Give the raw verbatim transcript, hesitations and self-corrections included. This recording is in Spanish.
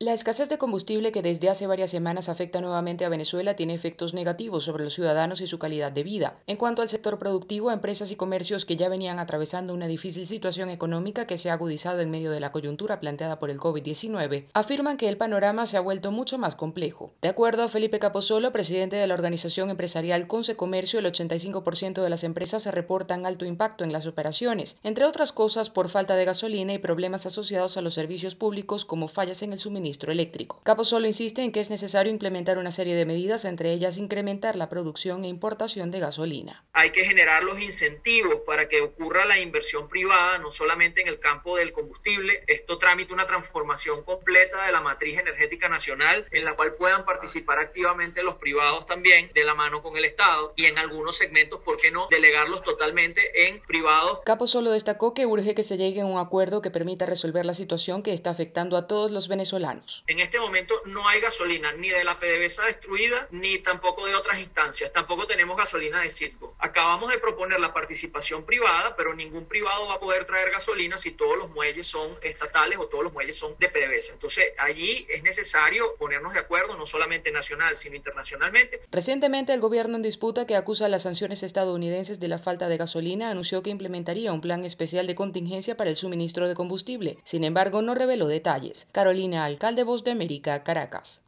La escasez de combustible que desde hace varias semanas afecta nuevamente a Venezuela tiene efectos negativos sobre los ciudadanos y su calidad de vida. En cuanto al sector productivo, empresas y comercios que ya venían atravesando una difícil situación económica que se ha agudizado en medio de la coyuntura planteada por el COVID diecinueve, afirman que el panorama se ha vuelto mucho más complejo. De acuerdo a Felipe Capozolo, presidente de la organización empresarial Conce Comercio, el ochenta y cinco por ciento de las empresas se reportan alto impacto en las operaciones, entre otras cosas por falta de gasolina y problemas asociados a los servicios públicos como fallas en el suministro eléctrico. Capozolo insiste en que es necesario implementar una serie de medidas, entre ellas incrementar la producción e importación de gasolina. Hay que generar los incentivos para que ocurra la inversión privada, no solamente en el campo del combustible. Esto tramita una transformación completa de la matriz energética nacional, en la cual puedan participar activamente los privados también, de la mano con el Estado, y en algunos segmentos, ¿por qué no?, delegarlos totalmente en privados. Capozolo destacó que urge que se llegue a un acuerdo que permita resolver la situación que está afectando a todos los venezolanos. En este momento no hay gasolina ni de la PDVSA destruida, ni tampoco de otras instancias. Tampoco tenemos gasolina de Citgo. Acabamos de proponer la participación privada, pero ningún privado va a poder traer gasolina si todos los muelles son estatales o todos los muelles son de PDVSA. Entonces, allí es necesario ponernos de acuerdo, no solamente nacional, sino internacionalmente. Recientemente, el gobierno en disputa, que acusa a las sanciones estadounidenses de la falta de gasolina, anunció que implementaría un plan especial de contingencia para el suministro de combustible. Sin embargo, no reveló detalles. Carolina Alcalde, Voz de América, Caracas.